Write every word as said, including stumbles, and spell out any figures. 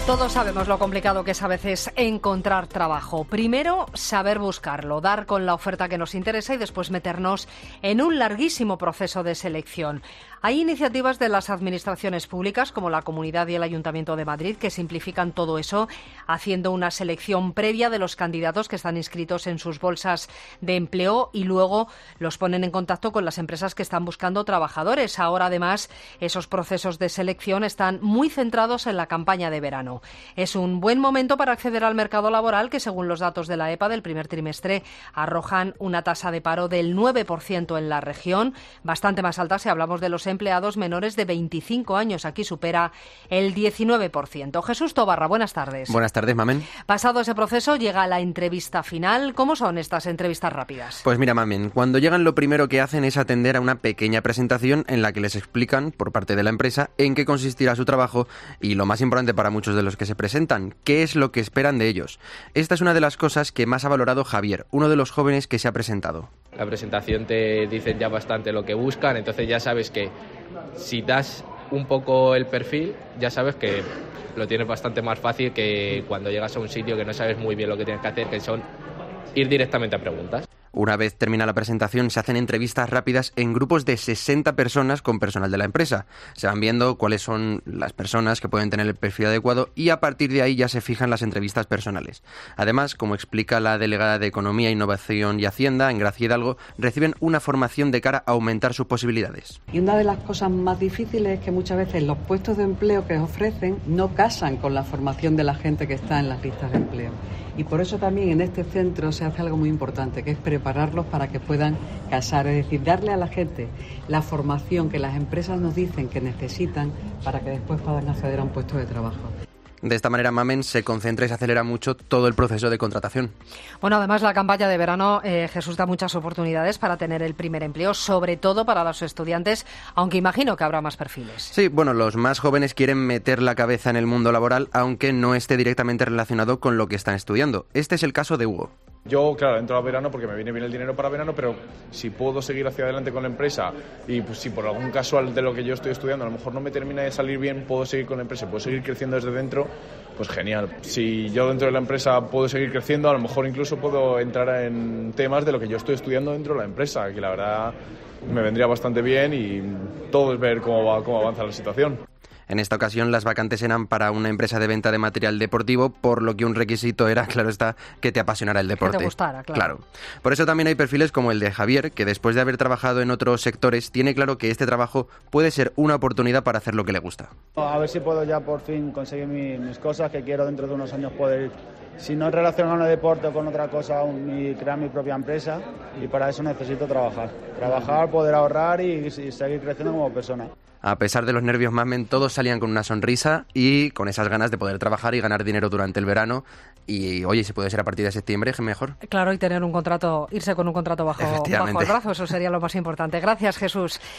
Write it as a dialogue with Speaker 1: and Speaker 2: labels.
Speaker 1: Todos sabemos lo complicado que es a veces encontrar trabajo. Primero, saber buscarlo, dar con la oferta que nos interesa y después meternos en un larguísimo proceso de selección. Hay iniciativas de las administraciones públicas, como la Comunidad y el Ayuntamiento de Madrid, que simplifican todo eso, haciendo una selección previa de los candidatos que están inscritos en sus bolsas de empleo y luego los ponen en contacto con las empresas que están buscando trabajadores. Ahora, además, esos procesos de selección están muy centrados en la campaña de verano. Es un buen momento para acceder al mercado laboral que, según los datos de la E P A del primer trimestre, arrojan una tasa de paro del nueve por ciento en la región, bastante más alta si hablamos de los empleados menores de veinticinco años. Aquí supera el diecinueve por ciento. Jesús Tobarra, buenas tardes.
Speaker 2: Buenas tardes, Mamen.
Speaker 1: Pasado ese proceso llega la entrevista final. ¿Cómo son estas entrevistas rápidas?
Speaker 2: Pues mira, Mamen, cuando llegan lo primero que hacen es atender a una pequeña presentación en la que les explican, por parte de la empresa, en qué consistirá su trabajo y, lo más importante para muchos de los que se presentan, qué es lo que esperan de ellos. Esta es una de las cosas que más ha valorado Javier, uno de los jóvenes que se ha presentado.
Speaker 3: La presentación te dicen ya bastante lo que buscan, entonces ya sabes que si das un poco el perfil, ya sabes que lo tienes bastante más fácil que cuando llegas a un sitio que no sabes muy bien lo que tienes que hacer, que son ir directamente a preguntas.
Speaker 2: Una vez termina la presentación, se hacen entrevistas rápidas en grupos de sesenta personas con personal de la empresa. Se van viendo cuáles son las personas que pueden tener el perfil adecuado y a partir de ahí ya se fijan las entrevistas personales. Además, como explica la delegada de Economía, Innovación y Hacienda, en Gracia Hidalgo, reciben una formación de cara a aumentar sus posibilidades.
Speaker 4: Y una de las cosas más difíciles es que muchas veces los puestos de empleo que ofrecen no casan con la formación de la gente que está en las listas de empleo. Y por eso también en este centro se hace algo muy importante, que es prepararlos para que puedan casar, es decir, darle a la gente la formación que las empresas nos dicen que necesitan para que después puedan acceder a un puesto de trabajo.
Speaker 2: De esta manera, Mamen, se concentra y se acelera mucho todo el proceso de contratación.
Speaker 1: Bueno, además la campaña de verano, eh, Jesús, da muchas oportunidades para tener el primer empleo, sobre todo para los estudiantes, aunque imagino que habrá más perfiles.
Speaker 2: Sí, bueno, los más jóvenes quieren meter la cabeza en el mundo laboral, aunque no esté directamente relacionado con lo que están estudiando. Este es el caso de Hugo.
Speaker 5: Yo, claro, entro a verano porque me viene bien el dinero para verano, pero si puedo seguir hacia adelante con la empresa y pues, si por algún casual de lo que yo estoy estudiando a lo mejor no me termina de salir bien, puedo seguir con la empresa, puedo seguir creciendo desde dentro, pues genial. Si yo dentro de la empresa puedo seguir creciendo, a lo mejor incluso puedo entrar en temas de lo que yo estoy estudiando dentro de la empresa, que la verdad me vendría bastante bien y todo es ver cómo va, cómo avanza la situación.
Speaker 2: En esta ocasión las vacantes eran para una empresa de venta de material deportivo, por lo que un requisito era, claro está, que te apasionara el deporte.
Speaker 1: Que te gustara, claro.
Speaker 2: Claro. Por eso también hay perfiles como el de Javier, que después de haber trabajado en otros sectores, tiene claro que este trabajo puede ser una oportunidad para hacer lo que le gusta.
Speaker 6: A ver si puedo ya por fin conseguir mi, mis cosas, que quiero dentro de unos años poder, si no relacionado con el deporte o con otra cosa, un, crear mi propia empresa, y para eso necesito trabajar. Trabajar, poder ahorrar y, y seguir creciendo como persona.
Speaker 2: A pesar de los nervios, Mamen, todos salían con una sonrisa y con esas ganas de poder trabajar y ganar dinero durante el verano. Y, oye, si puede ser a partir de septiembre, mejor.
Speaker 1: Claro, y tener un contrato, irse con un contrato bajo, bajo el brazo, eso sería lo más importante. Gracias, Jesús.